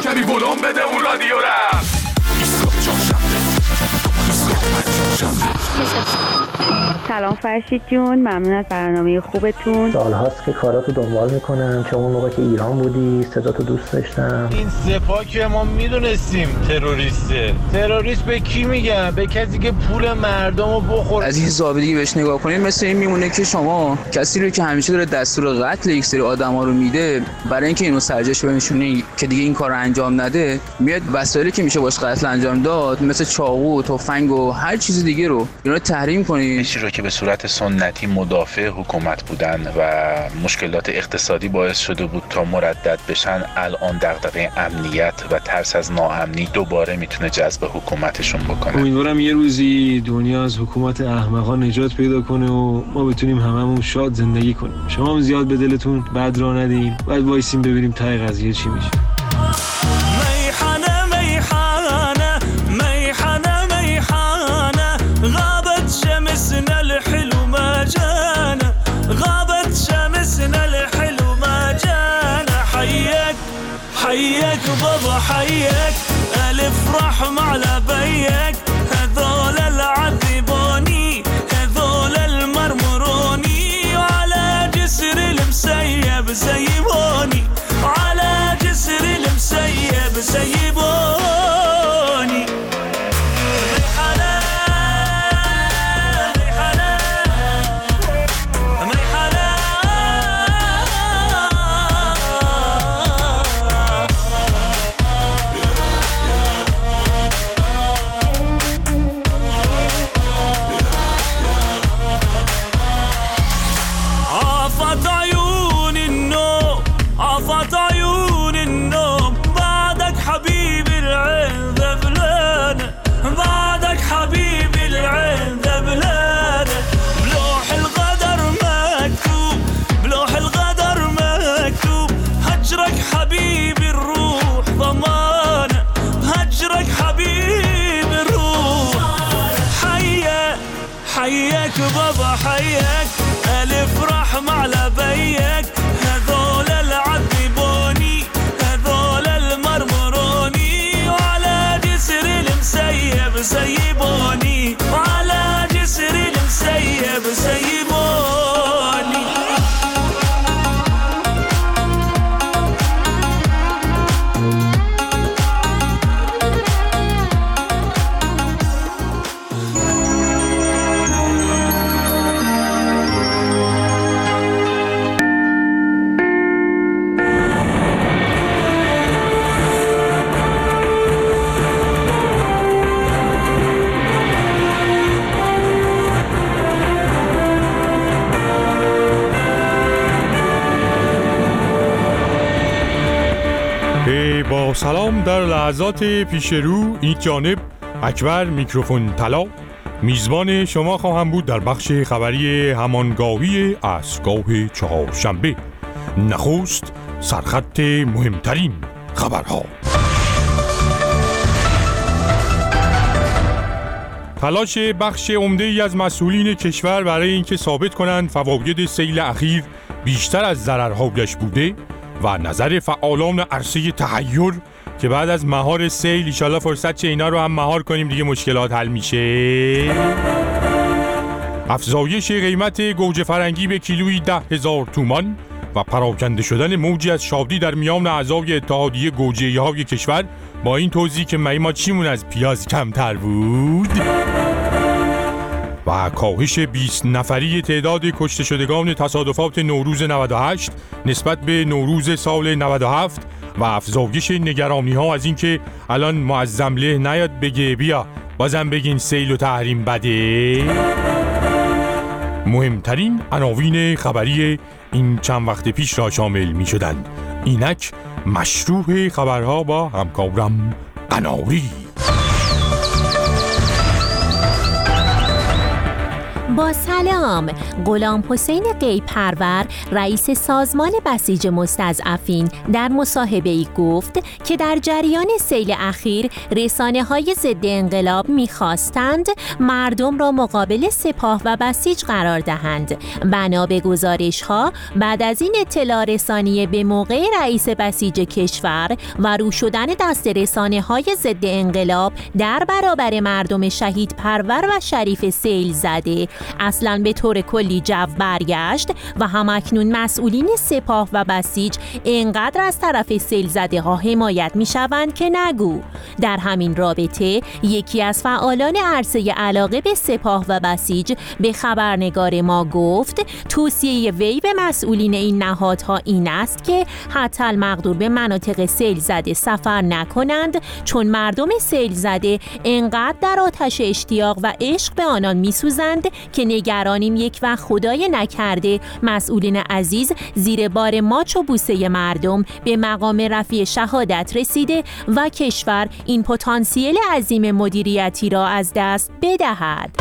کمی ولوم بده اون رادیو را. سلام فرشید جون، ممنون از برنامه خوبتون. سالهاست که کاراتو دنبال میکنم، چون اون موقع که ایران بودی صداتو دوست داشتم. این سپاه که ما میدونستیم تروریسته. تروریست به کی میگن؟ به کسی که پول مردمو بخوره. از این ضابطی بهش نگاه کنید مثل این میمونه که شما کسی رو که همیشه داره دستور قتل یک سری آدما رو میده، برای اینکه اینو سرجش بنشونی که دیگه این کارو انجام نده، میاد وسایلی که میشه باش قتل انجام داد مثل چاقو، تفنگ و هر چیز دیگه رو اینا تحریم کنی. کسی رو که به صورت سنتی مدافع حکومت بودن و مشکلات اقتصادی باعث شده بود تا مردد بشن، الان دغدغه امنیت و ترس از ناامنی دوباره میتونه جذب حکومتشون بکنه. امیدوارم یه روزی دنیا از حکومت احمقا نجات پیدا کنه و ما بتونیم هممون شاد زندگی کنیم. شما هم زیاد به دلتون بد را ندین، باید وایسیم ببینیم ته قضیه چی میشه. حيك بابا حيك الافرح مع لبيك هذول العذبوني هذول المرمروني وعلى جسر المسيب سيبوني وعلى جسر المسيب سيبوني. حيك بابا حيك الافرح مع لبيك هذول العذبوني هذول المرمروني وعلى جسر المسيب سيبوني وعلى جسر المسيب سيبوني. با سلام در لحظات پیش رو، این جانب اکبر میکروفون طلا میزبان شما خواهم بود در بخش خبری همانگاهی عصرگاه چهارشنبه. نخست سرخط مهمترین خبرها. تلاش بخش عمده‌ای از مسئولین کشور برای اینکه ثابت کنند فواید سیل اخیر بیشتر از ضررهایش بوده و نظر فعالان عرصه تحیر که بعد از مهار سیل ایشالله فرصت چه اینا رو هم مهار کنیم دیگه مشکلات حل میشه. افزایش قیمت گوجه فرنگی به کیلویی 10,000 تومان و پراکنده شدن موجی از شادی در میان اعضای اتحادیه گوجه‌های کشور با این توضیح که ما چیمون از پیاز کمتر بود. و کاهش 20 نفری تعداد کشته شدگان تصادفات نوروز 98 نسبت به نوروز سال 97 و افزایش نگرانی ها از اینکه الان معظم له نیاد بگه بیا بازم بگین سیل و تحریم بده. مهمترین عناوین خبری این چند وقت پیش را شامل می شدند. اینک مشروع خبرها با همکارم قناری. با سلام. غلام حسین قیپرور رئیس سازمان بسیج مستضعفین در مصاحبه‌ای گفت که در جریان سیل اخیر رسانه‌های ضد انقلاب می‌خواستند مردم را مقابل سپاه و بسیج قرار دهند. بنا به گزارش‌ها بعد از این اطلاع رسانی به موقع رئیس بسیج کشور و رو شدن دست رسانه‌های ضد انقلاب در برابر مردم شهید پرور و شریف سیل زده اصلاً به طور کلی جو برگشت و همکنون مسئولین سپاه و بسیج اینقدر از طرف سیل زده ها حمایت می شوند که نگو. در همین رابطه یکی از فعالان عرصه علاقه به سپاه و بسیج به خبرنگار ما گفت توصیه وی به مسئولین این نهادها این است که حتی المقدور به مناطق سیل زده سفر نکنند، چون مردم سیل زده اینقدر در آتش اشتیاق و عشق به آنان می سوزند که نگرانیم یک وقت خدای نکرده مسئولین عزیز زیر بار ماچ و بوسه مردم به مقام رفیع شهادت رسیده و کشور این پتانسیل عظیم مدیریتی را از دست بدهد.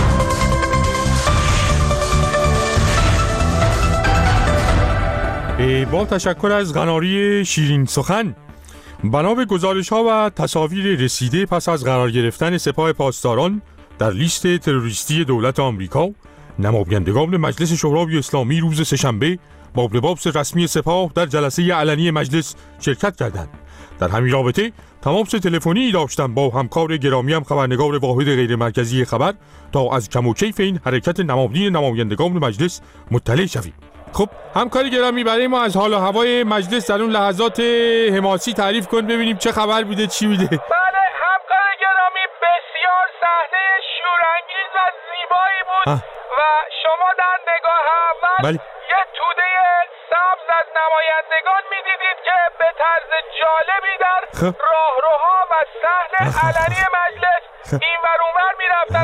با تشکر از قناری شیرین سخن. بنا به گزارش‌ها و تصاویر رسیده پس از قرار گرفتن سپاه پاسداران در لیست تروریستی دولت آمریکا، نمایندگان مجلس شورای اسلامی روز سه‌شنبه با لباس رسمی سپاه در جلسه علنی مجلس شرکت کردند. در همین رابطه تماس تلفنی داشتم با همکار گرامیم خبرنگار واحد غیر مرکزی خبر تا از کم و کیف این حرکت نمایندگان مجلس مطلع شویم. خب همکار گرامی، برای ما از حال و هوای مجلس در اون لحظات حماسی تعریف کن ببینیم چه خبر بوده، چی بوده. بله همکار گرامی، بسیار صحنه شورانگیز و زیبایی بود و شما در نگاه اول یه توده سبز از نمایندگان میدیدید که به طرز جالبی در راهروها و صحن علنی مجلس این ور اون ور میرفتن.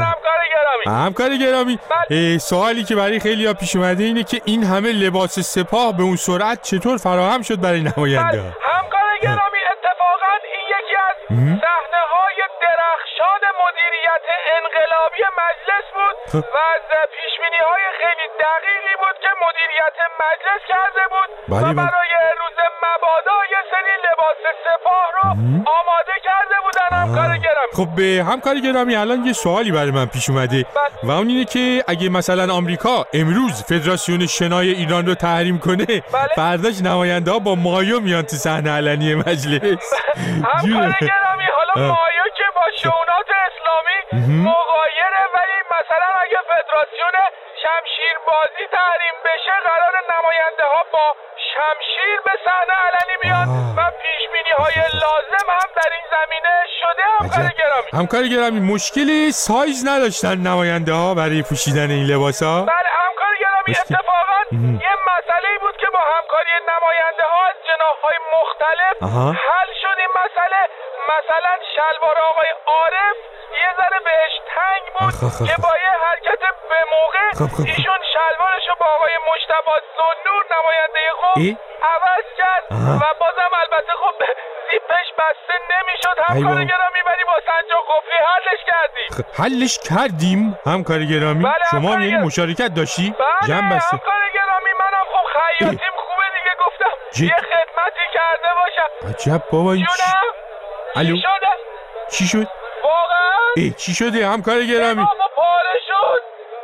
همکار گرامی سوالی که برای خیلی‌ها پیش اومده اینه که این همه لباس سپاه به اون سرعت چطور فراهم شد برای نماینده ها؟ همکار گرامی اتفاقا این یکی از صحنه‌های درخشان مدیریت انقلابی مجلس بود و از پیشبینی‌های خیلی دقیقی بود که مدیریت مجلس کرده بود و برای روز مبادا یه سری لباس سپاه رو آماده کرده بودن. همکار گرامی خب به همکار گرامی الان یه سوالی برای من پیش اومده و اون اینه که اگه مثلا آمریکا امروز فدراسیون شنای ایران رو تحریم کنه فرداش نماینده ها با مایو میان تو صحنه علنی مجلس. همکار گرامی حالا مایو که با شونات اسلامی مغایره، ولی مثلا اگه فدراسیون شمشیر بازی تحریم بشه قرار نماینده ها با شمشیر به صحنه علنی بیان و پیشبینی های لازم هم در این زمینه شده. همکار گرامی همکار گرامی مشکلی سایز نداشتن نماینده ها برای پوشیدن این لباس ها؟ بله همکار گرامی اتفاقا یه مسئله‌ای بود که با همکاری نماینده ها از جناح‌های مختلف حل شد این مسئله. مثلا شلوار آقای عارف یه ذره بهش تنگ بود که با یه حرکت به موقع ایشون شلوارشو با آقای مجتبی ذوالنور نماینده خوب عوض کرد و بازم البته خب زیپش بسته نمیشد. همکار گرامی ولی با سنجاق قفلی حلش کردیم. حلش کردیم همکار گرامی؟ شما یعنی مشارکت داشتی؟ بله همکار گرامی منم خب خیاطیم خوبه دیگه گفتم یه خدمتی کرده باشم. عجب بابا این الو چی شد؟ واقعا؟ چی شده همکار گرامی؟ بابا پاره شد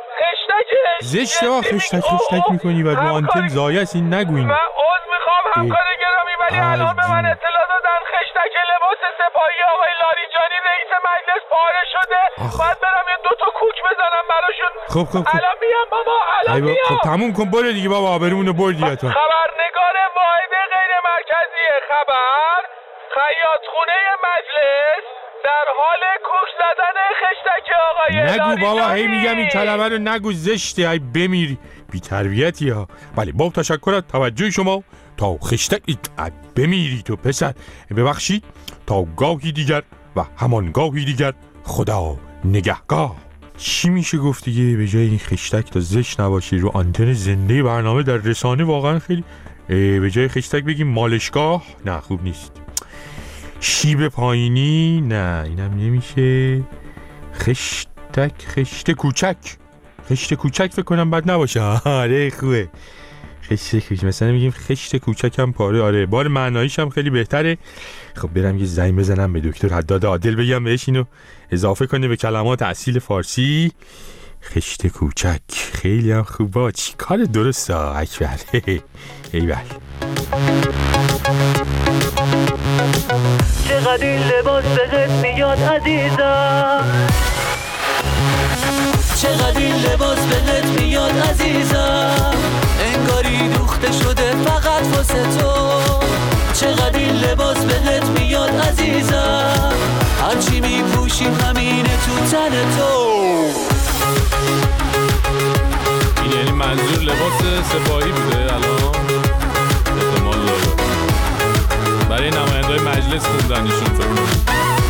خشتکش زشته خشتک میکنی و رو آنتن زایه است این نگوین. من عذر میخوام همکار گرامی ولی الان به من اطلاع دادن خشتک لباس سپاهی آقای لاریجانی رئیس مجلس پاره شده. باید برم یه 2 تا کوک بزنم براشون. خب الان میام بابا الان میام. خب تموم کن برو دیگه بابا آبرومونو بردی تو. خبرنگار واحد غیر مرکزی خبر خیاطخونه مجلس در حال کوک زدن خشتک آقای نگو بابا هی میگم این کلمه رو نگو زشته ای بمیری بی تربیتی ها. بله با تشکر از توجه شما تا خشتک بمیری تو پسر. ببخشید تا گاهی دیگر و همان گاهی دیگر خدا نگهگاه. چی میشه گفت دیگه به جای این خشتک تا زشت نباشی رو آنتن زنده برنامه در رسانه واقعا خیلی به جای خشتک بگیم مالشگاه نه خوب نیست. شیب پایینی نه اینم نمیشه. خشت کوچک خشت کوچک فکر کنم بد نباشه. آره خوبه. خشت کوچک مثلا میگیم خشت کوچکم پاره. آره بار معناییش هم خیلی بهتره. خب برم یه زنگ بزنم به دکتر حداد عادل بگم بهش اینو اضافه کنه به کلمات اصیل فارسی. خشت کوچک خیلی هم خوبه. چی کار درسته اکبر. ایول. چقدر این لباس بهت میاد عزیزم، چقدر این لباس بهت میاد عزیزم، انگاری دوخته شده فقط واسه تو. چقدر این لباس بهت میاد عزیزم، هرچی میپوشی همینه تو تن تو. این یعنی منظور لباس سپاهی بوده الان؟ احتمال داره برای نماینده‌های مجلس خوندنشون فکر کنم.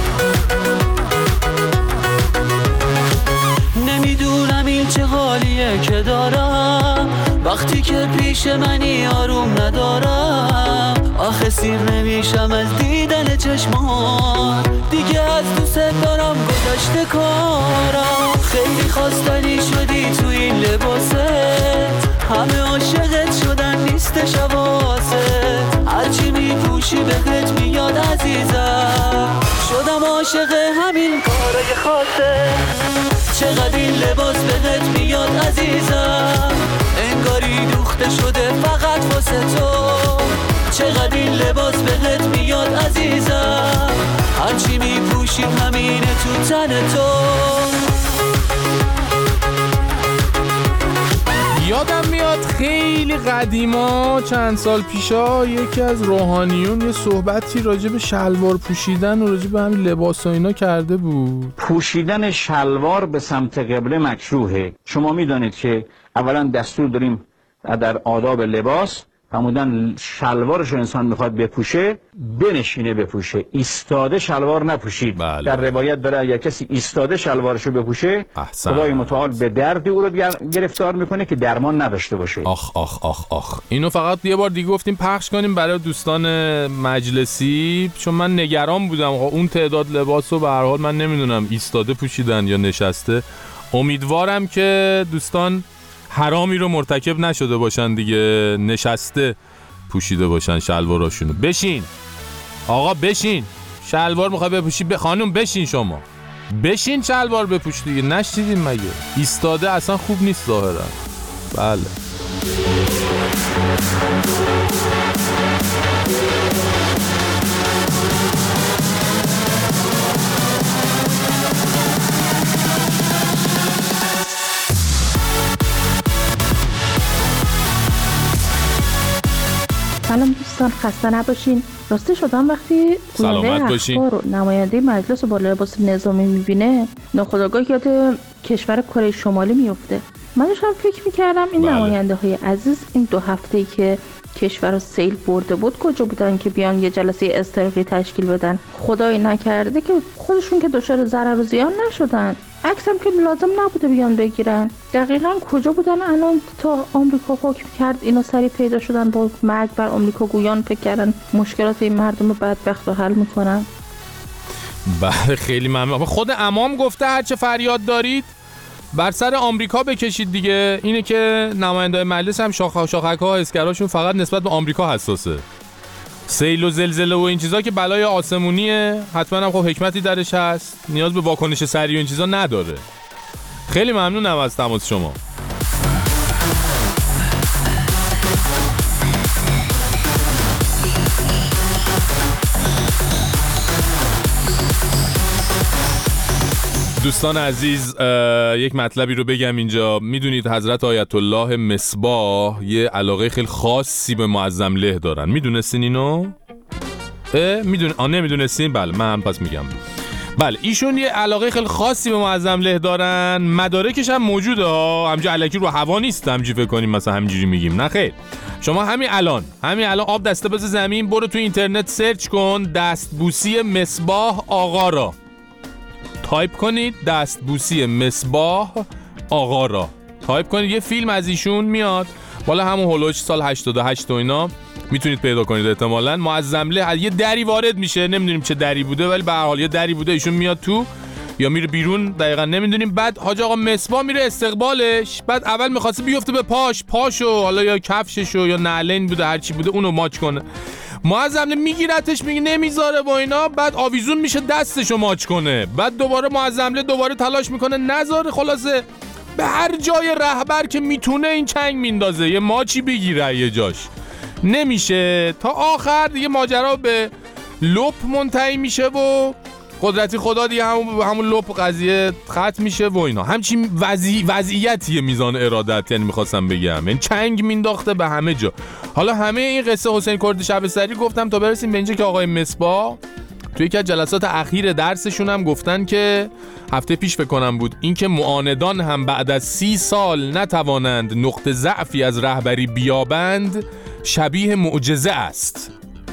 نمیدونم این چه حالیه که دارم، وقتی که پیش منی آروم ندارم. آخه سیر نمیشم از دیدن چشمان، دیگه از دوست دارم گذشته کارم. خیلی خواستنی شدی تو این لباست، همه عاشقت شدن نیستش حواست. هرچی میپوشی بهت میاد عزیزم، شدم عاشق همین کارای خاصه. چقدر این لباس بهت میاد عزیزم، انگاری دوخته شده فقط واسه تو. چقدر این لباس بهت میاد عزیزم، هرچی میپوشی همینه تو تن تو. یادم میاد خیلی قدیما چند سال پیشا یکی از روحانیون یه صحبتی راجع به شلوار پوشیدن و راجع به همین لباس و اینا کرده بود. پوشیدن شلوار به سمت قبله مکروهه. شما میدانید که اولا دستور داریم در آداب لباس فرمودن شلوارش رو انسان میخواد بپوشه بنشینه بپوشه، ایستاده شلوار نپوشید. بله. در روایت داره اگر کسی ایستاده شلوارش رو بپوشه خدای متعال به دردی او رو گرفتار میکنه که درمان نداشته باشه. آخ آخ آخ آخ. اینو فقط یه بار دیگه گفتیم پخش کنیم برای دوستان مجلسی، چون من نگران بودم اون تعداد لباس رو به هر حال من نمیدونم ایستاده پوشیدن یا نشسته. امیدوارم که دوستان حرامی رو مرتکب نشده باشن دیگه، نشسته پوشیده باشن شلواراشونو. بشین آقا بشین، شلوار میخوای بپوشی خانم بشین، شما بشین شلوار بپوش دیگه. نشدیدین مگه؟ ایستاده اصلا خوب نیست ظاهرا. بله سلام دوستان، خسته نباشین. راستی شدم وقتی سلامت باشین رو نماینده مجلس با لباس نظامی میبینه ناخودآگاه یاد کشور کره شمالی میفته. من داشتم فکر میکردم این نماینده های عزیز این 2 هفته‌ای که کشور رو سیل برده بود کجا بودن که بیان یه جلسه استرقی تشکیل بدن؟ خدایی نکرده که خودشون که دچار ضرر و زیان نشدن، عکسم که لازم نبوده بیان بگیرن. دقیقاً کجا بودن الان تا آمریکا حکم کرد اینا سری پیدا شدن با مرگ بر آمریکا گویان فکر کردن مشکلات این مردم بدبخت رو حل میکنن؟ بله خیلی ممنون. خود امام گفته هرچه فریاد دارید بر سر آمریکا بکشید دیگه. اینه که نماینده مجلس هم شاخک‌ها اسکراشون فقط نسبت به آمریکا حساسه. سیل و زلزله و این چیزا که بلای آسمونیه، حتما هم خب حکمتی درش هست، نیاز به واکنش سریع و این چیزا نداره. خیلی ممنونم از تماس شما. دوستان عزیز یک مطلبی رو بگم اینجا. میدونید حضرت آیت الله مصباح یه علاقه خیلی خاصی به معظم له دارن. میدونستین اینو؟ نمیدونستین؟ بله من هم پس میگم. بله ایشون یه علاقه خیلی خاصی به معظم له دارن. مدارکش هم موجوده ها، همینجوری الکی رو هوا نیست همینجوری فکر کنیم مثلا همینجوری میگیم. نه خیر، شما همین الان آب دسته بز زمین برو تو اینترنت سرچ کن دستبوسی مصباح آقا را. تایپ کنید دستبوسی مصباح آقا را تایپ کنید، یه فیلم از ایشون میاد بالا، همون هولوش سال 88 و اینا میتونید پیدا کنید. احتمالاً معظم له یه دری وارد میشه، نمیدونیم چه دری بوده ولی به هر حال یه دری بوده، ایشون میاد تو یا میره بیرون، دقیقا نمیدونیم. بعد حاج آقا مصباح میره استقبالش، بعد اول میخواسته بیفته به پاشو حالا یا کفششو یا نعلین بوده هر چی بوده اونو ماچ کنه. معظم میگیرتش میگه نمیذاره با اینا، بعد آویزون میشه دستشو ماچ کنه، بعد دوباره معظم دوباره تلاش میکنه نذاره، خلاصه به هر جای رهبر که میتونه این چنگ میندازه یه ماچی بگیره یه جاش، نمیشه. تا آخر دیگه ماجرا به لپ منتهی میشه و قدرتی خدا دیگه همون لپ قضیه ختم میشه و اینا. همچین وضعیتیه میزان ارادت، یعنی میخواستم بگم یعنی چنگ مینداخته به همه جا. حالا همه این قصه حسین کرد شبستری گفتم تا برسیم به اینجا که آقای مصباح توی یکی از جلسات اخیر درسشون هم گفتن که هفته پیش فکر کنم بود، این که معاندان هم بعد از 30 سال نتوانند نقطه ضعفی از رهبری بیابند شبیه معجزه است.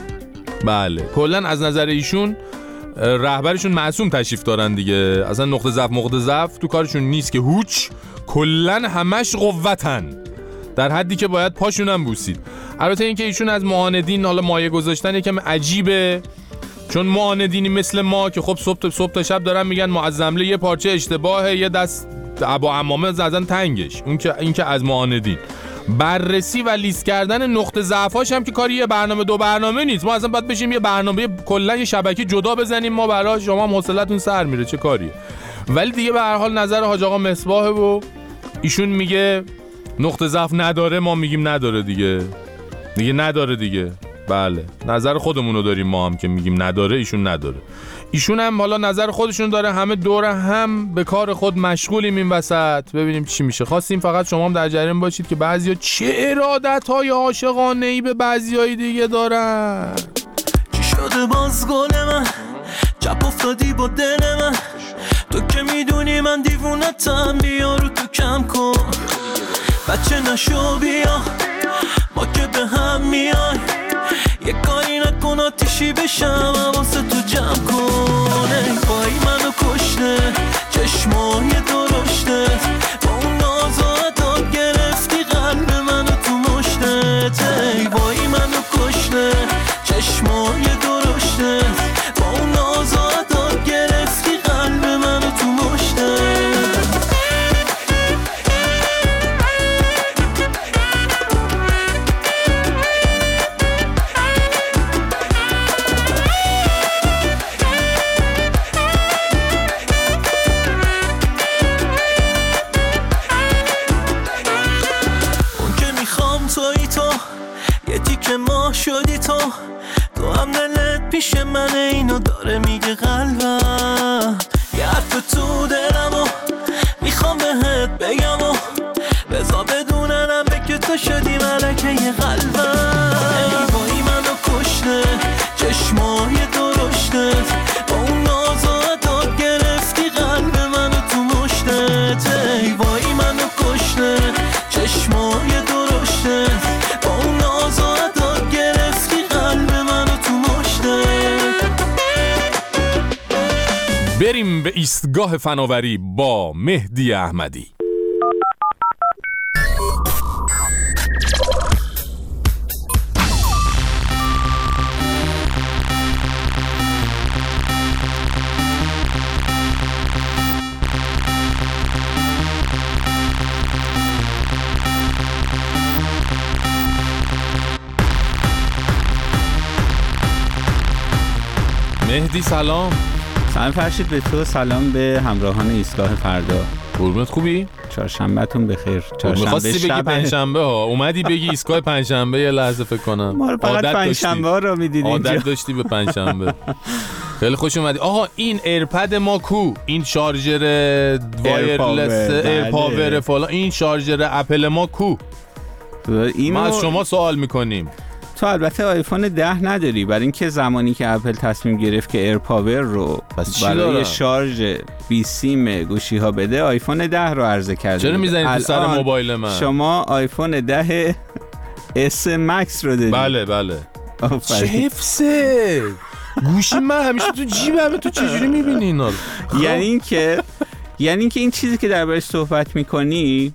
بله کلن از نظر ایشون رهبرشون معصوم تشریف دارن دیگه، اصلا نقطه ضعف تو کارشون نیست که هوچ، کلن همش قوتن در حدی که باید پاشون هم بوسید. البته این که ایشون از معاندین حالا مایه گذاشتن یکم عجیبه، چون معاندینی مثل ما که خب صبح تا شب دارن میگن معظمله یه پارچه اشتباهه، یه دست با عمامه زدن تنگش، این که از معاندین بررسی و لیست کردن نقطه ضعفاش هم که کاری یه برنامه دو برنامه نیست. ما اصلا باید بشیم یه برنامه کلا یه شبکه جدا بزنیم ما برای شما، حوصلتون سر میره چه کاریه. ولی دیگه به هر حال نظر حاج آقا مصباح و ایشون میگه نقطه ضعف نداره، ما میگیم نداره دیگه نداره دیگه. بله نظر خودمونو داریم ما هم که میگیم نداره، ایشون نداره. ایشون هم حالا نظر خودشون داره، همه دوره هم به کار خود مشغولیم این وسط، ببینیم چی میشه. خواستیم فقط شما هم در جریان باشید که بعضیا چه ارادت‌های عاشقانه‌ای به بعضیای دیگه دارن. چی شده باز گل من، چپ افتادی با دل من، تو که میدونی من دیوونتم، بیا رو تو کم کن بچه نشو بیا، ما که به هم میای، یه کاری نکن آتیشی بشم واسه تو جمع کن. ای وای منو کشته چشمای درشته، با اون ناز و عداد گرفتی قلب منو تو مشتت. ای وای منو کشته چشمای درشته، با اون ناز و عداد گرفتی قلب منو تو مشتت. شدی تو هم دلت پیش من اینو داره میگه قلبم، یه حرف تو دلمو میخوام بهت بگم و بذار بدوننم به که تو شدی ملکه یه قلبم. ای وای منو کشته چشمای درشتت، با اون ناز و عداد گرفتی قلب منو تو مشتت. ای وای منو کشته چشمای درشتت، با اون ناز و عداد گرفتی قلب منو تو مشتت. بریم به ایستگاه فناوری با مهدی احمدی. مهدی سلام. سلام فرشید به تو، سلام به همراهان ایستگاه فردا. قربونت خوبی؟ چهارشنبه‌تون بخیر. چهارشنبه بگی پنجشنبه ها، اومدی بگی ایستگاه پنجشنبه یه لحظه فکر کنم. ما رو فقط پنجشنبه ها رو می‌دیدیم. عادت داشتی به پنجشنبه. خیلی خوش اومدی. آها این ایرپد ما کو؟ این شارژر وایرلس ایرپاور فلان، این شارژر اپل ما کو؟ ما از شما سوال می‌کنیم. تو البته آیفون 10 نداری، برای اینکه زمانی که اپل تصمیم گرفت که ایرپاور رو برای شارژ بی سیم گوشی ها بده، آیفون 10 رو عرضه کرده. چرا میزنید تو سر موبایل من؟ شما آیفون 10 اس مکس رو داری. بله چه حفظه گوشی من همیشه تو جیبمه، تو چجوری میبینی اینا رو؟ یعنی اینکه این چیزی که دربارش صحبت میکنی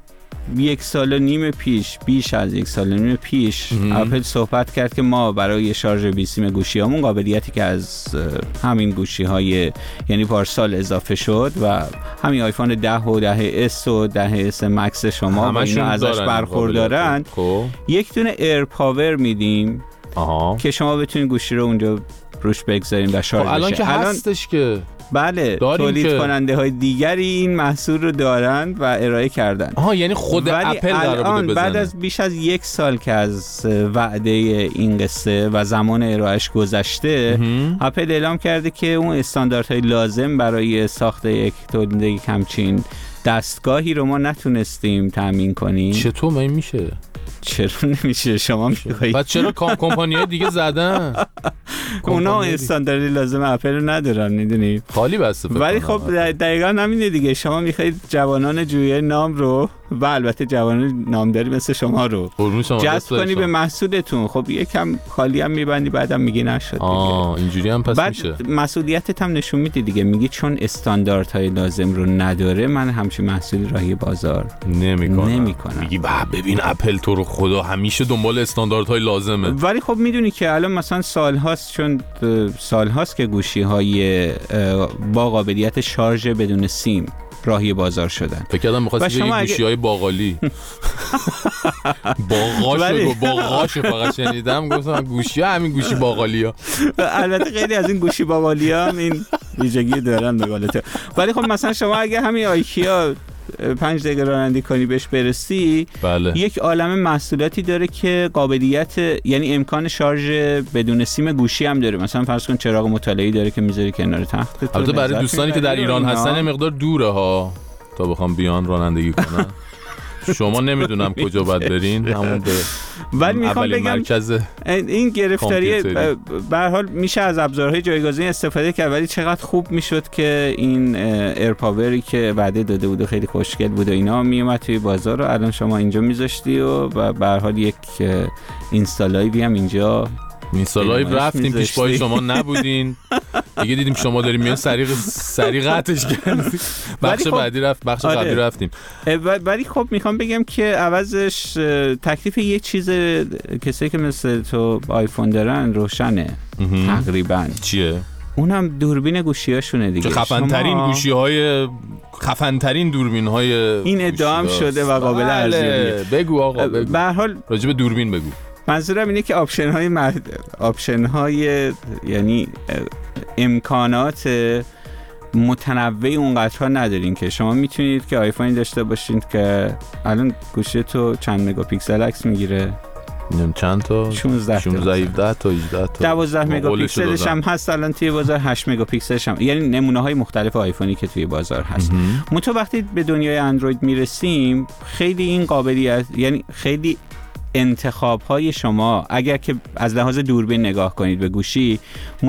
1.5 سال پیش، بیش از 1 سال پیش اپل صحبت کرد که ما برای شارژ بیسیم گوشیامون قابلیتی که از همین گوشی‌های یعنی پارسال اضافه شد و همین آیفون 10 و 10S و 10S مکس شما و اینا ازش برخوردارن، یک دونه ایر پاور میدیم که شما بتونید گوشی رو اونجا روش بگذاریم و شارژ بشه. الان که هستش که بله، تولید کننده های دیگری این محصول رو دارند و ارائه کردن. یعنی خود اپل قرار بوده بزنه. بعد از بیش از 1 سال که از وعده این قصه و زمان ارائهش گذشته، اپل اعلام کرده که اون استانداردهای لازم برای ساخت یک تولید همچین دستگاهی رو ما نتونستیم تامین کنیم. چطور این میشه؟ چرا نمیشه؟ شما میخواید بعد چرا کمپانی‌های دیگه زدن؟ اونا استانداردی لازم اپل رو ندارن، میدونی؟ خالی بسته. ولی خب دقیقاً همینه دیگه. شما میخواید جوانان جویای نام رو و البته جوانان نامداری مثل شما رو جذب کنی به محصولتون. خب یکم خالی هم میبندی بعدم میگی نشد دیگه. اینجوری هم پس بعد میشه. مسئولیتت هم نشون میدی دیگه، میگی چون استانداردهای لازم رو نداره من همچین محصولی راهی بازار نمیکنم. میگی ببین اپل تو رو خدا همیشه دنبال استانداردهای لازمه. ولی خب میدونی که الان مثلا سالهاست که گوشی‌های با قابلیت شارژ بدون سیم راهی بازار شدن. فکر کردم می‌خواستی بگی گوشی‌های باقالی. باقاش فقط شنیدم، گفتم گوشی همین گوشی باقالیا. البته خیلی از این گوشی باقالیا هم این ویژگی دارن به قول تو. ولی خب مثلا شما اگه همین آیکیا 5 دقیقه رانندگی کنی بهش برسی، بله. یک عالمه محصولاتی داره که قابلیت یعنی امکان شارژ بدون سیم گوشی هم داره. مثلا فرض کن چراغ مطالعه‌ای داره که میذاری کنار تختت. البته برای دوستانی که در ایران هستن مقدار دوره ها تا بخوام بیان رانندگی کنن. شما نمیدونم کجا باید برین، همون ولی میخوام بگم مرکز این گرفتاری به هر حال میشه از ابزارهای جایگزین استفاده کرد، ولی چقدر خوب میشد که این ایرپاوری که وعده داده بود و خیلی خوشگل بود و اینا میومد توی بازار و الان شما اینجا میذاشتی و به هر حال یک اینستالایوی هم اینجا اینستالایو رفتیم پیش پای شما نبودین دیگه، دیدیم شما داریم میان سریع قطعش کردیم. بخش بعدی بخش قبلی رفتیم. ولی خب میخوام بگم که عوضش تکلیف یه چیز کسایی که مثل تو آیفون دارن روشنه تقریبا. چیه؟ اونم دوربین گوشیاشونه دیگه. خفن‌ترین دوربین‌های این ادعا هم شده و قابل ارزیابیه. بگو آقا، بگو. به هر حال راجع به دوربین بگو. منظورم اینه که آپشن‌های یعنی امکانات متنوع اونقدرها ندارین که شما میتونید که آیفون داشته باشید که الان گوشی تو چند مگاپیکسل عکس میگیره؟ چند تا؟ 16 تا 18 تا 12 مگاپیکسلش هم هست الان توی بازار، 8 مگاپیکسلش هم، یعنی نمونه‌های مختلف آیفونی که توی بازار هست. منتها وقتی به دنیای اندروید میرسیم خیلی این قابلیت، یعنی خیلی انتخاب‌های شما اگر که از لحاظ دوربین نگاه کنید به گوشی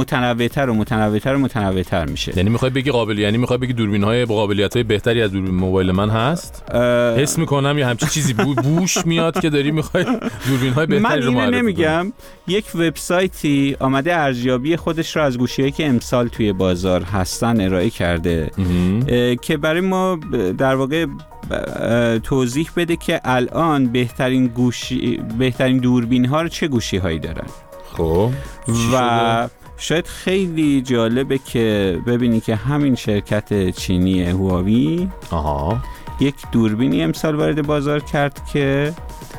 متنوع‌تر میشه. یعنی میخوای بگی یعنی میخوای بگی دوربین‌های با قابلیت‌های بهتری از دوربین موبایل من هست؟ حس می‌کنم یه همچین چیزی بوش میاد که داری میخوای دوربین‌های بهتری رو معرفی کنی. من نمیگم، یک وبسایتی آمده ارزیابی خودش رو از گوشی‌هایی که امسال توی بازار هستن ارائه کرده که برای ما در واقع توضیح بده که الان بهترین دوربین ها رو چه گوشی هایی دارن. خب و شاید خیلی جالبه که ببینی که همین شرکت چینی هواوی یک دوربینی امسال وارد بازار کرد که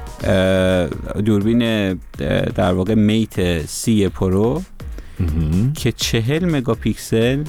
دوربین در واقع میت 30 پرو که 40 مگاپیکسل،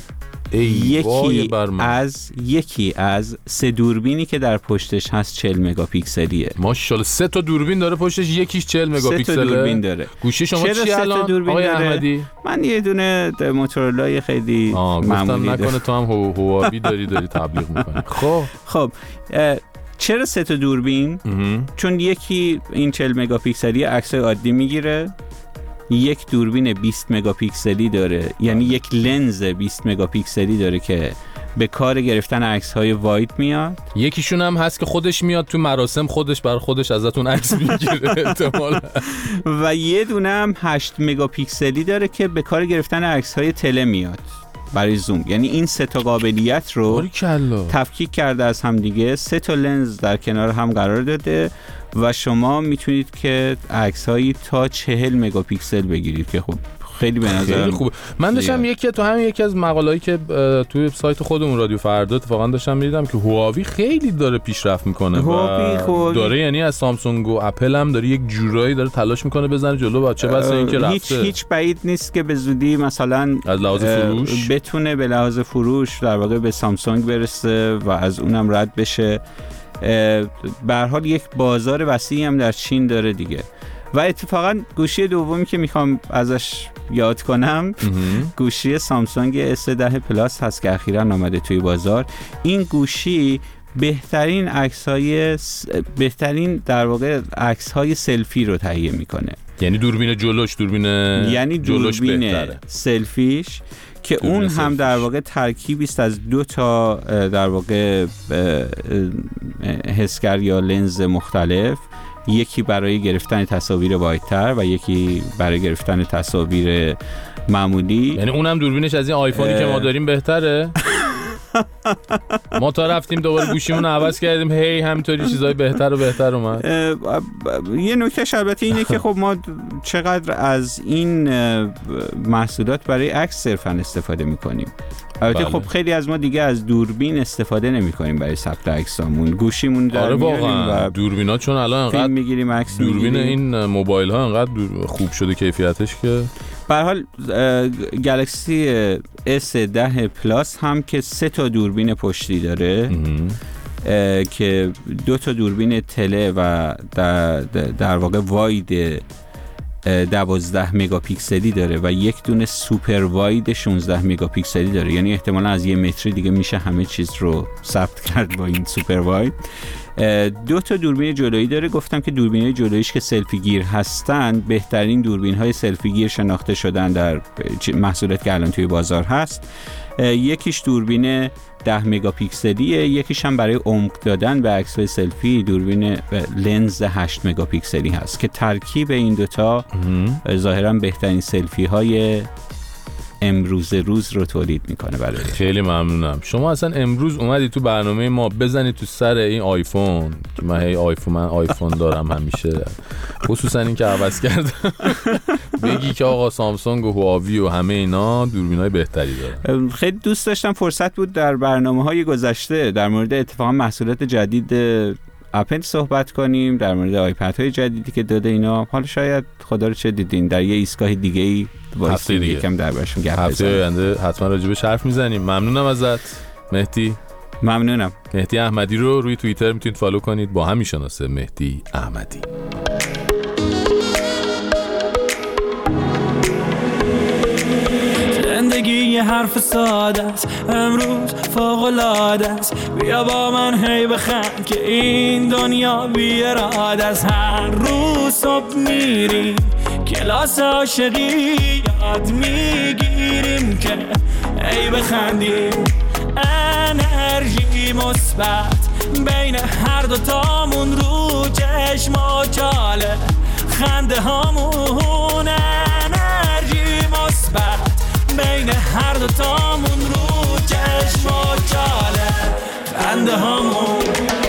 یکی از 3 دوربینی که در پشتش هست 40 مگاپیکسلیه. ماشاءالله 3 تا دوربین داره پشتش، یکیش 40 مگاپیکسله. 3 تا دوربین داره. گوشی شما چی الان آقای احمدی؟ من یه دونه موتورولای خیلی معمولی دارم. نکنه تو هم هواوی داری تبلیغ میکنی. خب چرا 3 تا دوربین؟ چون یکی این 40 مگاپیکسلی عکس عادی میگیره، یک دوربین 20 مگاپیکسلی داره، یعنی یک لنز 20 مگاپیکسلی داره که به کار گرفتن عکس‌های واید میاد. یکیشون هم هست که خودش میاد تو مراسم برای خودش ازتون عکس میگیره احتمالاً. و یه دونه هم 8 مگاپیکسلی داره که به کار گرفتن عکس‌های تله میاد. برای زوم. یعنی این 3 تا قابلیت رو تفکیک کرده از هم دیگه، 3 تا لنز در کنار هم قرار داده و شما میتونید که عکس‌هایی تا 40 مگاپیکسل بگیرید که خب خیلی به نظر خوبه. من داشتم یکی از مقاله‌ای که توی سایت خودمون رادیو فردا اتفاقا داشتم می‌دیدم که هواوی خیلی داره پیشرفت میکنه و داره، یعنی از سامسونگ و اپل هم داره یک جورایی داره تلاش میکنه بزنه جلو، بچه بس این که رفته هیچ بعید نیست که به زودی مثلا از لحاظ فروش بتونه به لحاظ فروش در واقع به سامسونگ برسه و از اونم رد بشه. به هر حال یک بازار وسیعی هم در چین داره دیگه. و اتفاقا گوشی دومی که میخوام ازش یاد کنم گوشی سامسونگ S10 پلاس هست که اخیراً آمده توی بازار. این گوشی بهترین در واقع عکس‌های سلفی رو تهیه میکنه. یعنی دوربین جلوش بهتره. سلفیش که اون هم در واقع ترکیبی است از 2 تا در واقع حسگر یا لنز مختلف، یکی برای گرفتن تصاویر وایدتر و یکی برای گرفتن تصاویر معمولی. یعنی اونم دوربینش از این آیفونی که ما داریم بهتره؟ ما تا رفتیم دوباره گوشیمون رو عوض کردیم، هی همینطوری چیزای بهتر و بهتر اومد. یه نکته البته اینه که خب ما چقدر از این محصولات برای عکس صرفا استفاده میکنیم. البته خب خیلی از ما دیگه از دوربین استفاده نمی‌کنیم برای ثبت عکسامون، گوشیمون در میاریم و دوربینا چون الان انقدر میگیریم عکس دوربین این موبایل ها انقدر خوب شده کیفیتش که به هر حال گلکسی S10 پلاس هم که 3 تا دوربین پشتی داره که 2 تا دوربین تله و در واقع واید 12 مگاپیکسلی داره و یک دونه سوپر واید 16 مگاپیکسلی داره. یعنی احتمالا از 1 متر دیگه میشه همه چیز رو ثبت کرد با این سوپر واید. 2 تا دوربین جلویی داره. گفتم که دوربین‌های جلوییش که سلفی گیر هستن بهترین دوربین‌های سلفی گیر شناخته شدن در محصولاتی که الان توی بازار هست. یکیش دوربین 10 مگاپیکسلیه، یکیش هم برای عمق دادن به عکس‌های سلفی دوربین لنز 8 مگاپیکسلی هست که ترکیب این دوتا ظاهراً بهترین سلفی های امروز روز رو تولید میکنه. برای خیلی ممنونم. شما اصلا امروز اومدی تو برنامه ما بزنید تو سر این آیفون که من آیفون دارم همیشه، خصوصا این که عوض کردم، بگی که آقا سامسونگ و هواوی و همه اینا دوربینای بهتری دارن. خیلی دوست داشتم، فرصت بود در برنامه‌های گذشته در مورد اتفاقا محصولات جدید اپل صحبت کنیم، در مورد آیپدهای جدیدی که داده اینا. حالا شاید خدا رو چه دیدین در یه ایستگاه دیگه‌ای واسه یکم دربارشون گپ بزنیم. هفته آینده حتما راجبش حرف میزنیم. ممنونم ازت مهدی. ممنونم. مهدی احمدی رو روی توییتر میتونید فالو کنید، با هم میشناسه مهدی احمدی. زندگی یه حرف ساده است، امروز فوق‌العاده است. بیا با من هی بخند که این دنیا بی اراده است. هر روز صبح میریم کلاس عاشقی یاد میگیریم که هی بخندیم. انرژی مثبت بین هر دو تامون رو چشم و چاله خنده هامون. انرژی مثبت بین هر دو تامون رو چشم و چاله خنده هامون.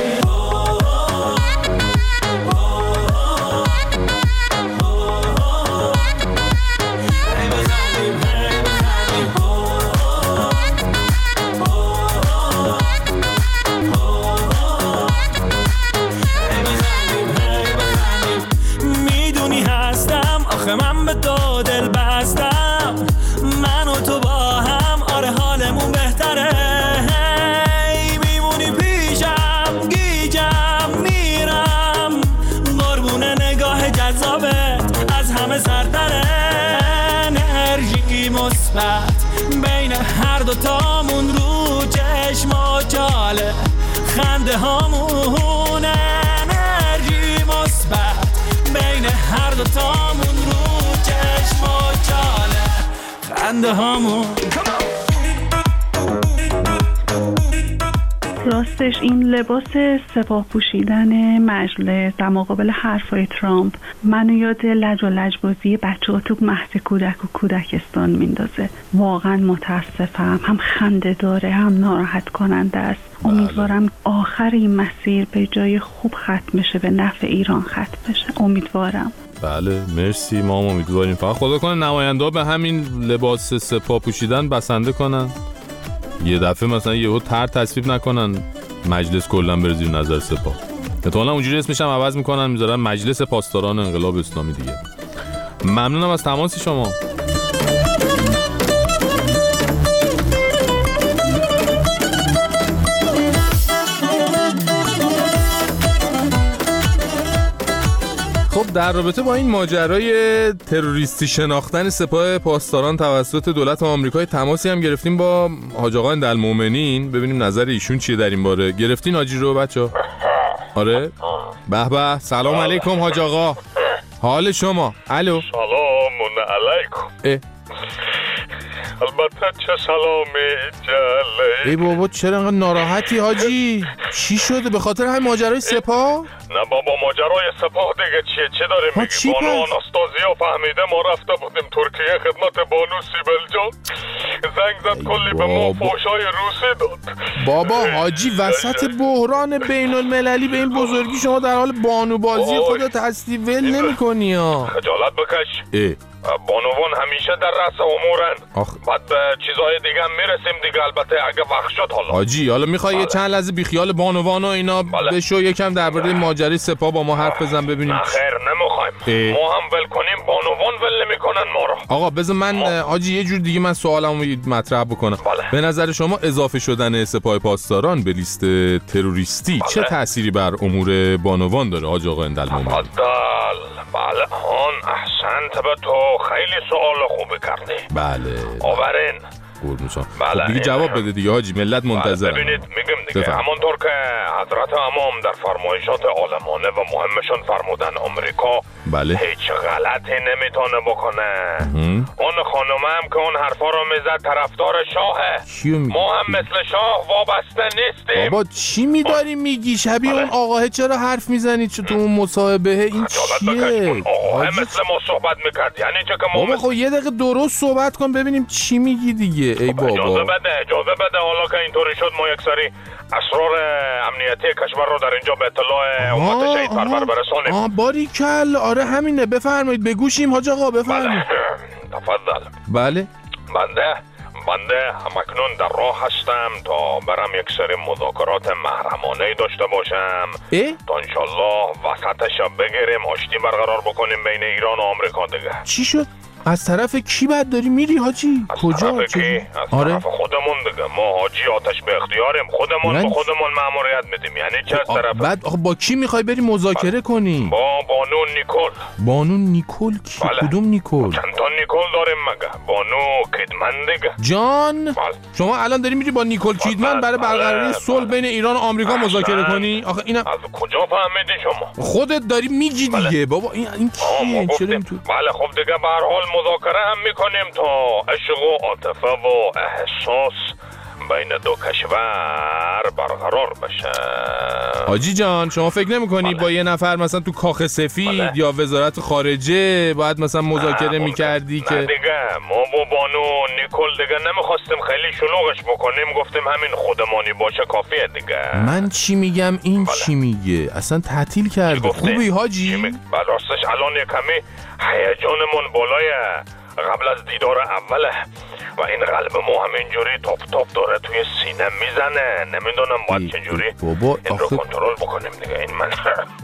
میدونی هستم آخه من به تو دل بستم، من و تو با هم آره حالمون بهتره. میمونی پیشم گیجم میرم، قربون نگاه جذابت از همه سرتره. انرژی مثبت بین هر دو تامون رو چشم و چاله خنده هامون. انرژی مثبت بین هر دو تامون رو چشم و چاله خنده هامون. راستش این لباس سپاه پوشیدن مجلس در مقابل حرفای ترامپ منو یاد لج و لجبازی بچه‌ها تو مهد کودک و کودکستان میندازه. واقعا متاسفم، هم خنده داره هم ناراحت کننده است. امیدوارم آخر این مسیر به جای خوب ختم بشه، به نفع ایران ختم بشه. امیدوارم. بله مرسی، ما هم امیدواریم. فقط خدا کنه نماینده‌ها به همین لباس سپاه پوشیدن بسنده کنن، یه دفعه مثلا یهو تصویب نکنن مجلس کلا بره زیر نظر سپاه. احتمالاً اونجوری اسمش هم عوض میکنن، میذارن مجلس پاسداران انقلاب اسلامی دیگه. ممنونم از تماس شما. خب در رابطه با این ماجرای تروریستی شناختن سپاه پاسداران توسط دولت آمریکا تماسی هم گرفتیم با حاج آقا اندالمومنین، ببینیم نظر ایشون چیه در این باره. گرفتین حاجی رو بچه‌ها؟ آره به به. سلام علیکم حاج آقا، حال شما؟ الو سلام علیکم. البته چه سلامی جلی. ای بابا چرا انقدر ناراحتی حاجی؟ چی شده؟ به خاطر همین ماجرای سپاه؟ نه بابا ماجرای سپاه دیگه چیه؟ چی داری میگی؟ بانو آناستازیا فهمیده ما رفته بودیم ترکیه خدمت بانو سیبل جان، زنگ زد کلی به ما فحشای روسی داد. بابا حاجی وسط بحران بین المللی به این بزرگی شما در حال بانو بازی خودت هستی، ول نمی‌کنی ها. خجالت بکش. بانوان همیشه در رأس امورن. بعد به چیزهای دیگه هم میرسیم دیگه، البته اگه وقت شد. حاجی حالا میخوای یه چند لحظه بیخیال بانوان و اینا بشو، یکم درباره ماجرای سپاه با ما حرف بزن ببینیم. نه خیر نمیخوایم، ما هم ول کنیم بانوان ول نمیکنن ما رو. آقا بذار من حاجی یه جور دیگه من سوالمو مطرح بکنم. به نظر شما اضافه شدن سپاه پاسداران به لیست تروریستی چه تأثیری بر امور بانوان داره حاج آقا اندالمومنین؟ بله آن احسنت به تو، خیلی سوال خوبی کردی. بله آورین خب دیگه جواب بده دیگه حاجی، ملت منتظرن. ببینید میگم دیگه همونطور که حضرت امام در فرمایشات عالمانه و مهمشون فرمودن آمریکا هیچ غلطی نمیتونه بکنه. اون خانومه هم که اون حرفا رو میزد طرفدار شاهه، ما هم مثل شاه وابسته نیستیم. بابا چی میداری میگی؟ شبیه اون آقاه چرا حرف میزنید تو اون مصاحبه؟ این چیه؟ آقاه مثل ما صحبت میکرد، یعنی چه که ما بابا خب یه دقیقه درست صحبت کن ببینیم چی میگی دیگه. ای بابا اجازه بده حالا که اینطوری شد ما یک سری اسرار امنیتی کشور رو در اینجا به اطلاع امت شهید پرور برسونیم. باریکل. آره همینه، بفرمایید بگوشیم حاج آقا بفرمایید. تفضل. بله بنده همکنون در راه هستم تا برم یک سری مذاکرات محرمانه داشته باشم تا انشالله وسط شب بگیریم آشتی برقرار بکنیم بین ایران و آمریکا دیگه. چی شد؟ از طرف کی بعد داری میری حاجی؟ کجا؟ از طرف خودمون دیگه. ما حاجی آتش به اختیاریم، خودمون به خودمون مأموریت میدیم. یعنی چه از طرف؟ بعد با کی میخوای بری مذاکره کنی؟ با بانو نیکول. بانو نیکول کی؟ کدوم نیکول؟ چند تا نیکول داریم مگه؟ بانو کیدمن دیگه. جان شما الان داری میری با نیکول کیدمن برای برقراری صلح بین ایران و آمریکا مذاکره کنی؟ آخه اینا از کجا فهمیدی شما؟ خودت داری میگی دیگه. بابا این کیه؟ چرا تو؟ بله خب دیگه به هر حال مذاکره هم میکنیم تا عشق و عاطفه و احساس بین دو کشور برقرار بشه. حاجی جان شما فکر نمی‌کنی با یه نفر مثلا تو کاخ سفید یا وزارت خارجه باید مثلا مذاکره می‌کردی که؟ نه دیگه ما با بانو نیکول دیگه نمیخواستیم خیلی شلوغش بکنیم، گفتیم همین خودمانی باشه کافیه دیگه. من چی میگم این چی میگه؟ اصلا تعطیل کرده. خوبی حاجی؟ بله راستش الان یه کمی هیجانمون بالای قبل از دیدار اوله و این قلب ما همینجوری تاپ تاپ داره توی سینه میزنه، نمیدونم باید چجوری این رو کنترل بکنیم دیگه. این من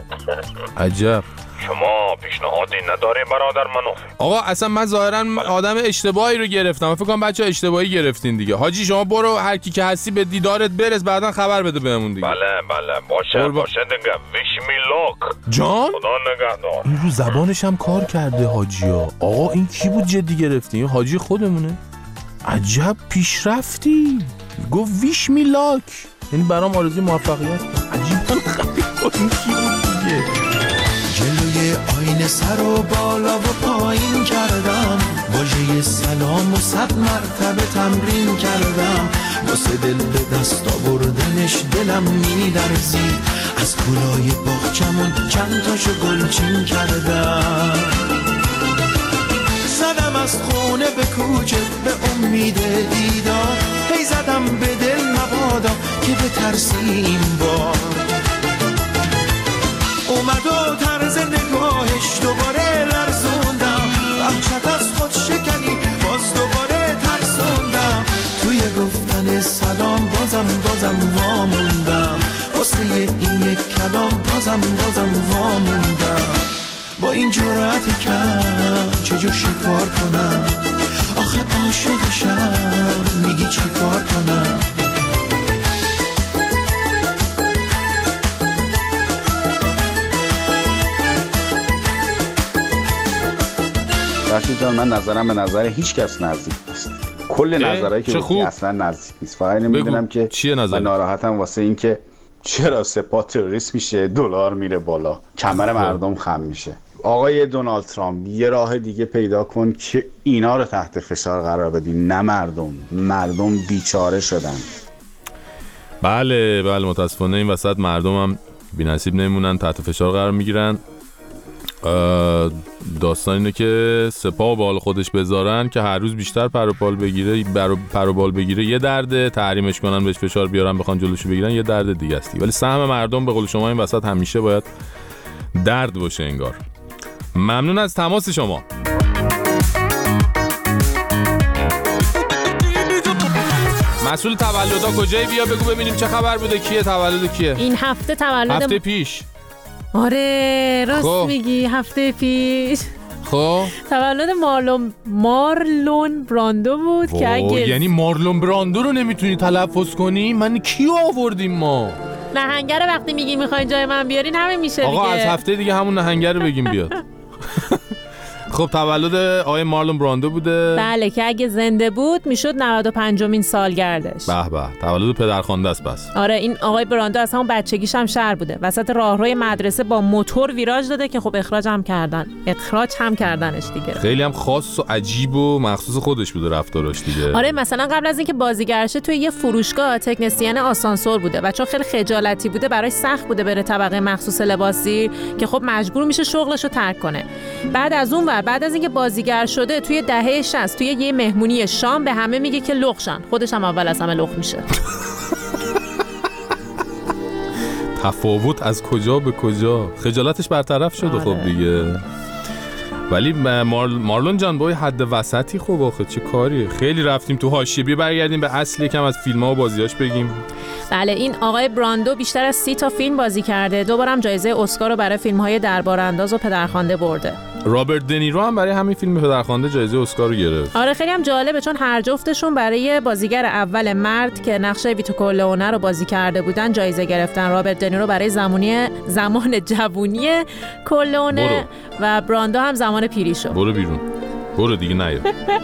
عجب. شما پیشنهادی نداری برادر منوفی؟ آقا اصلا من ظاهرا آدم اشتباهی رو گرفتم، فکر کنم بچه‌ها اشتباهی گرفتین دیگه. حاجی شما برو هر کی که هستی به دیدارت برس، بعداً خبر بده بهمون دیگه. بله باشه دیگه. ویش می لاک جان. خدا نگهدار. این رو زبانش هم کار کرده حاجیا. آقا این کی بود جدی گرفتی؟ این حاجی خودمونه. عجب پیشرفتی. گفت ویش می لاک، یعنی برام آرزوی موفقیت. عجیب خبی این کی بود دیگه. جلوی آینه سر و بالا و پایین کردم، واژه سلام کلام و 100 مرتبه تمرین کردم، واسه دل به دست آوردنش دلم می‌لرزید، از گلای باغچمون چند تاشو گلچین کردم. زدم از خونه به کوچه به امید دیدار، هی زدم به دل مبادا که بترسیم بار. اومد و طرز نگاهش دوباره لرزوندم، وحشت از خود شکنی باز دوباره ترسوندم، توی گفتن سلام بازم واموندم، واسه این یک کلام بازم واموندم. با این جرأت کم چجور شکار کنم، آخه عاشقشم میگی چی کار کنم. رشید جان، من نظرم به نظر هیچ کس نزدیک نیست. کل نظرهایی که گفتی اصلا نزدیک نیست. فقط نمیدونم که من ناراحتم واسه این که چرا سپاه تروریست میشه، دلار میره بالا، کمر مردم خم میشه. آقای دونالد ترامپ یه راه دیگه پیدا کن که اینا رو تحت فشار قرار بدی، نه مردم بیچاره شدن. بله متاسفانه این وسط مردم هم بی‌نصیب نمیمونن، تحت فشار قرار میگیرن. داستان اینه که سپاه به حال خودش بذارن که هر روز بیشتر پر و بال بگیره یه درده، تحریمش کنن بهش فشار بیارن بخوان جلوشو بگیرن یه درد دیگه است. ولی سهم مردم به قول شما این وسط همیشه باید درد باشه انگار. ممنون از تماس شما. مسئول تولدا کجایی؟ بیا بگو ببینیم چه خبر بوده، کیه تولد کیه؟ این هفته تولد هفته پیش. آره راست میگی، هفته پیش تولد مارلون براندو بود که اگه یعنی مارلون براندو رو نمیتونی تلفظ کنی؟ من کیو آوردیم ما؟ نهنگر وقتی میگی میخواین جای من بیارین همه میشه دیگه. آقا از هفته دیگه همون نهنگر رو بگیم بیاد. خب تولد آقای مارلون براندو بوده. بله که اگه زنده بود میشد 95مین سالگردش. به به، تولد پدرخوانده است پس. آره این آقای براندو از همون بچگیش هم شهر بوده، وسط راهروی مدرسه با موتور ویراژ داده که خب اخراج هم کردنش دیگه. خیلی هم خاص و عجیب و مخصوص خودش بوده رفتاراش دیگه. آره مثلا قبل از اینکه بازیگر شه توی یه فروشگاه تکنسین آسانسور بوده و چون خیلی خجالتی بوده براش سخت بوده بره طبقه مخصوص لباسی که خب مجبور میشه شغلشو ترک کنه. بعد از اینکه بازیگر شده توی دهه 60 توی یه مهمونی شام به همه میگه که لخشن، خودش هم اول از همه لخ میشه. تفاوت از کجا به کجا، خجالتش برطرف شده. خب دیگه. ولی مارلون جان با حد وسطی خب آخه چه کاریه. خیلی رفتیم تو حاشیه، بیا برگردیم به اصل یکم از فیلم‌ها و بازیاش بگیم. بله این آقای براندو بیشتر از 30 تا فیلم بازی کرده، دوبارم جایزه اسکار رو برای فیلم‌های دربارانداز و پدرخوانده برده. رابرت دنیرو هم برای همین فیلم پدرخوانده جایزه اسکار رو گرفت. آره خیلی هم جالبه چون هر جفتشون برای بازیگر اول مرد که نقش ویتو کورلئونه رو بازی کرده بودن جایزه گرفتن. رابرت دنیرو برای زمان جوونی کورلئونه و براندو هم زمان پیریشو. برو بیرون، برو دیگه نیا.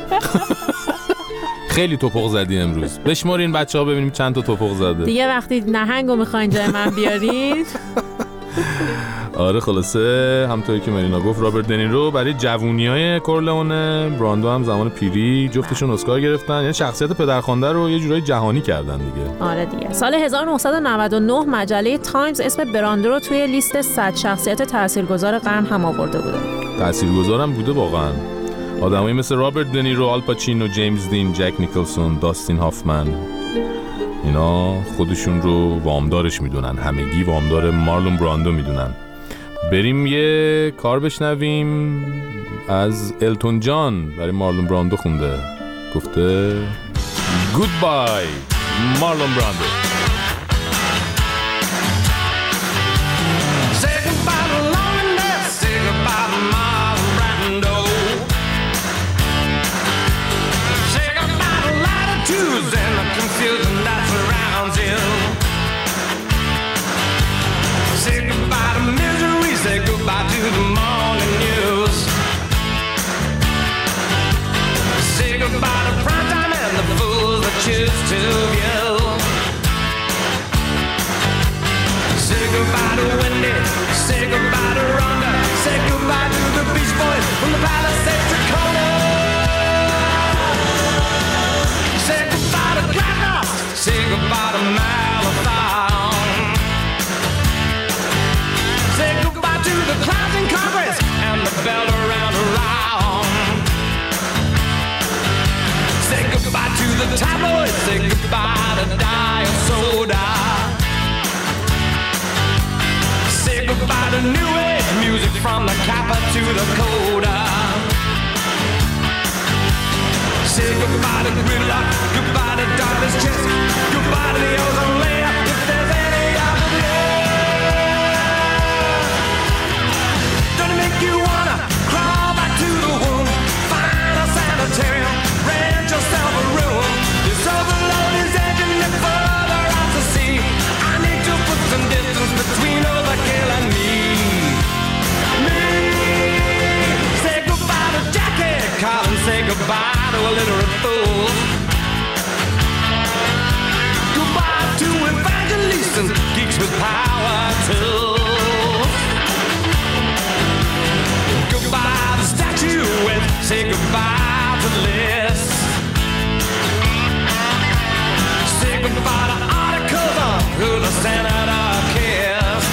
خیلی توپق زدی امروز. بشمارین بچه‌ها ببینیم چند تا توپق زده. دیگه وقتی نهنگو میخواین جای من بیارید. آره خلاصه همونطوری که مرینا گفت رابرت دنیرو برای جوونیای کورلئونه، براندو هم زمان پیری، جفتشون اسکار گرفتن. یعنی شخصیت پدرخوانده رو یه جورایی جهانی کردن دیگه. آره دیگه. سال 1999 مجله تایمز اسم براندو رو توی لیست 100 شخصیت تاثیرگذار قرن هم آورده بوده. تاثیرگذارم بوده واقعا. آدمایی مثل رابرت دنیرو، آل پاچینو، جیمز دین، جک نیکلسون، داستین هافمن، اینا خودشون رو وامدارش میدونن، همگی وامدار مارلون براندو میدونن. بریم یه کار بشنویم از التون جان، برای مارلون براندو خونده، گفته گودبای مارلون براندو. Choose to view. Say goodbye to Wendy, say goodbye to Rhonda, say goodbye to the Beach Boys from the Palisades to Kona. goodbye to diet soda. Say goodbye to new age music from the Kappa to the Coda. Say goodbye to gridlock, goodbye to Darla's chest, goodbye to the ozone layer, if there's any of it left. Don't it make you wanna crawl back to the womb, find a sanitarium, rent yourself a room. This overload is edging me further out to sea. I need to put some distance between overkill and me. Say goodbye to Jackie Collins, say goodbye to illiterate fools. Goodbye to evangelists and geeks with power tools. Goodbye to statuettes, say goodbye to lists. Say goodbye to articles on who the senator kissed.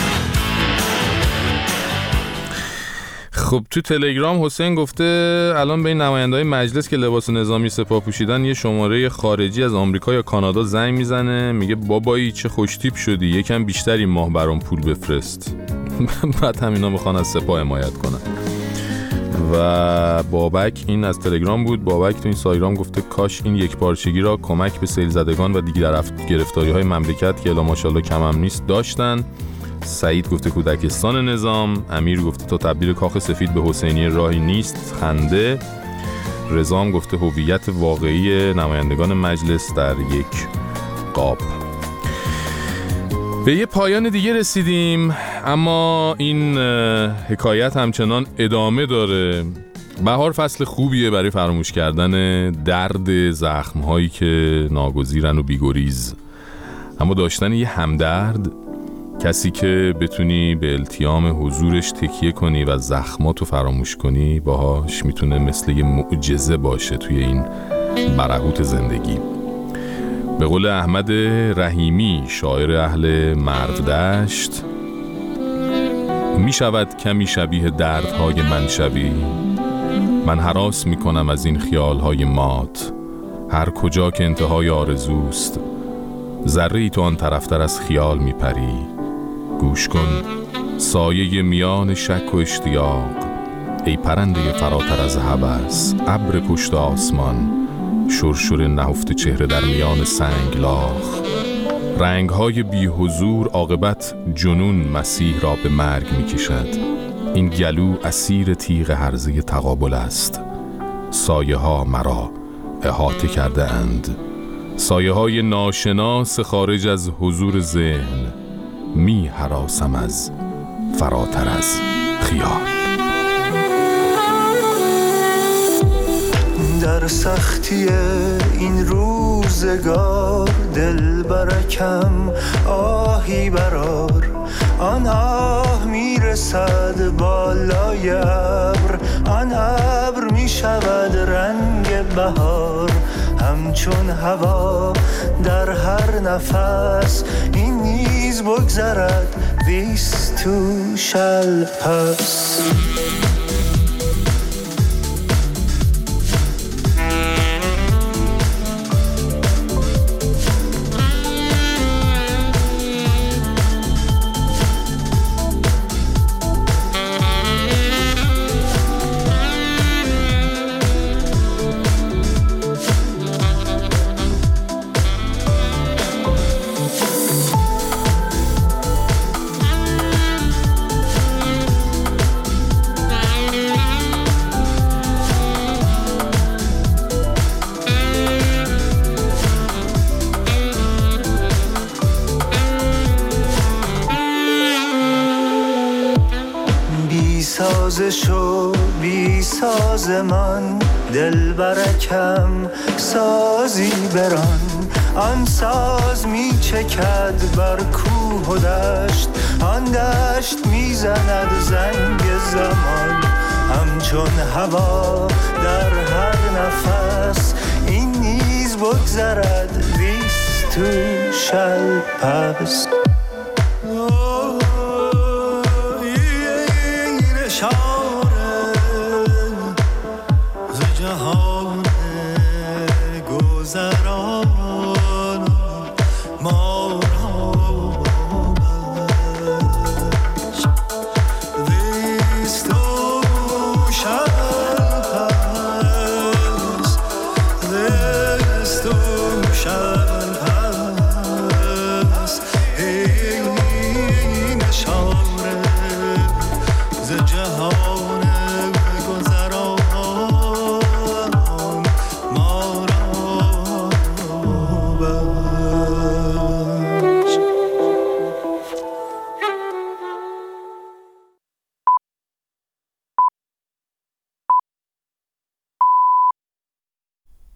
خب تو تلگرام حسین گفته الان به این نماینده‌های مجلس که لباس نظامی سپاه پوشیدن یه شماره خارجی از آمریکا یا کانادا زنگ میزنه، میگه بابایی چه خوشتیپ شدی، یکم بیشتر این ماه برام پول بفرست. بعد همینا میخوان از سپاه حمایت کنن. و بابک، این از تلگرام بود، بابک تو این سایرام گفته کاش این یک پارچگی را کمک به سیل زدگان و دیگر گرفتاری‌های مملکت که الا ماشاءالله کم هم نیست داشتن. سعید گفته کودکستان نظام. امیر گفته تا تبدیل کاخ سفید به حسینی راهی نیست، خنده. رضام گفته هویت واقعی نمایندگان مجلس در یک قاب. به یه پایان دیگه رسیدیم، اما این حکایت همچنان ادامه داره. بهار فصل خوبیه برای فراموش کردن درد زخم‌هایی که ناگزیرن و بیگریز، اما داشتن یه همدرد، کسی که بتونی به التیام حضورش تکیه کنی و زخماتو فراموش کنی، باهاش میتونه مثل یه معجزه باشه توی این برهوت زندگی. به قول احمد رحیمی، شاعر اهل مرددشت، میشود کمی شبیه دردهای من شبیه، من هراس میکنم از این خیالهای مات، هر کجا که انتهای آرزوست ذره‌ای تو آن طرفتر از خیال میپری. گوش کن سایه میان شک و اشتیاق، ای پرنده فراتر از هوس، ابر پشت آسمان، شرشر نهفته چهره در میان سنگلاخ، رنگهای بی حضور، عاقبت جنون مسیح را به مرگ میکشد. این گلو اسیر تیغ هرزه تقابل است، سایه ها مرا احاطه کرده اند، سایه های ناشناس خارج از حضور ذهن، می هراسم از فراتر از خیال. در سختی این روزگار دل برکم آهی برار، آن آه میرسد بالای ابر، آن ابر میشود رنگ بهار، همچون هوا در هر نفس این نیز بگذرد this too shall pass. سازشو بی ساز من دل برکم سازی بران، آن ساز می چکد بر کوه و دشت، آن دشت می زند زنگ زمان، همچون هوا در هر نفس این نیز بگذرد this too shall pass. جهان گذران باشم.